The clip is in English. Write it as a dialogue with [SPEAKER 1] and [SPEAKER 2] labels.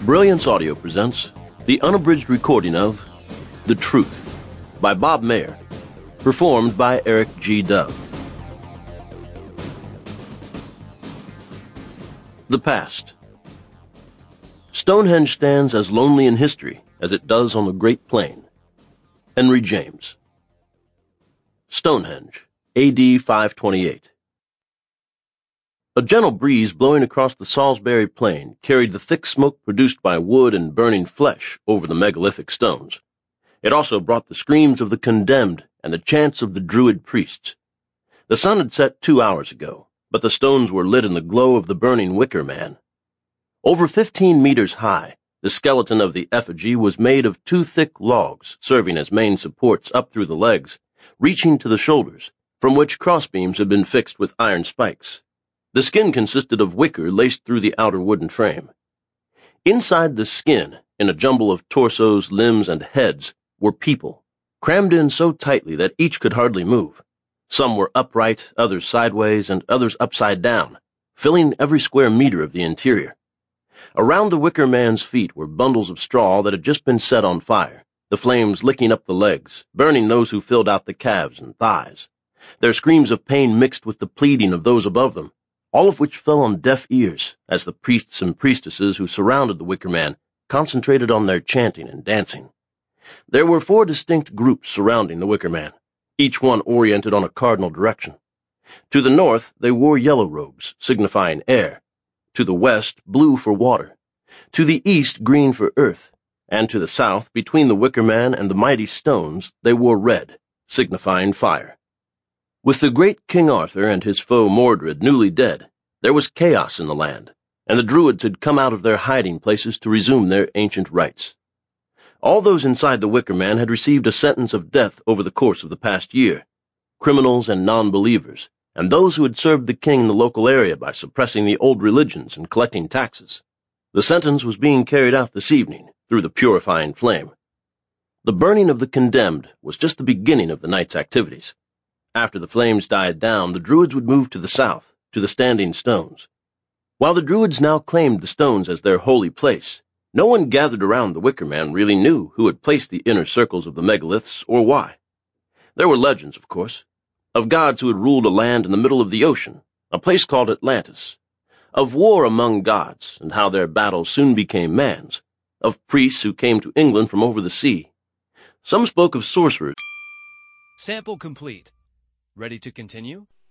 [SPEAKER 1] Brilliance Audio presents the unabridged recording of The Truth by Bob Mayer, performed by Eric G. Dove. The Past. Stonehenge stands as lonely in history as it does on the Great Plain. Henry James. Stonehenge, A.D. 528. A gentle breeze blowing across the Salisbury Plain carried the thick smoke produced by wood and burning flesh over the megalithic stones. It also brought the screams of the condemned and the chants of the Druid priests. The sun had set 2 hours ago, but the stones were lit in the glow of the burning wicker man. Over 15 meters high, the skeleton of the effigy was made of 2 thick logs serving as main supports up through the legs, reaching to the shoulders, from which crossbeams had been fixed with iron spikes. The skin consisted of wicker laced through the outer wooden frame. Inside the skin, in a jumble of torsos, limbs, and heads, were people, crammed in so tightly that each could hardly move. Some were upright, others sideways, and others upside down, filling every square meter of the interior. Around the wicker man's feet were bundles of straw that had just been set on fire, the flames licking up the legs, burning those who filled out the calves and thighs. Their screams of pain mixed with the pleading of those above them, all of which fell on deaf ears as the priests and priestesses who surrounded the wicker man concentrated on their chanting and dancing. There were 4 distinct groups surrounding the wicker man, each one oriented on a cardinal direction. To the north, they wore yellow robes, signifying air. To the west, blue for water. To the east, green for earth. And to the south, between the wicker man and the mighty stones, they wore red, signifying fire. With the great King Arthur and his foe Mordred newly dead, there was chaos in the land, and the Druids had come out of their hiding places to resume their ancient rites. All those inside the wicker man had received a sentence of death over the course of the past year, criminals and non-believers, and those who had served the king in the local area by suppressing the old religions and collecting taxes. The sentence was being carried out this evening through the purifying flame. The burning of the condemned was just the beginning of the night's activities. After the flames died down, the Druids would move to the south, to the standing stones. While the Druids now claimed the stones as their holy place, no one gathered around the wicker man really knew who had placed the inner circles of the megaliths or why. There were legends, of course, of gods who had ruled a land in the middle of the ocean, a place called Atlantis, of war among gods and how their battles soon became man's, of priests who came to England from over the sea. Some spoke of sorcerers.
[SPEAKER 2] Sample complete. Ready to continue?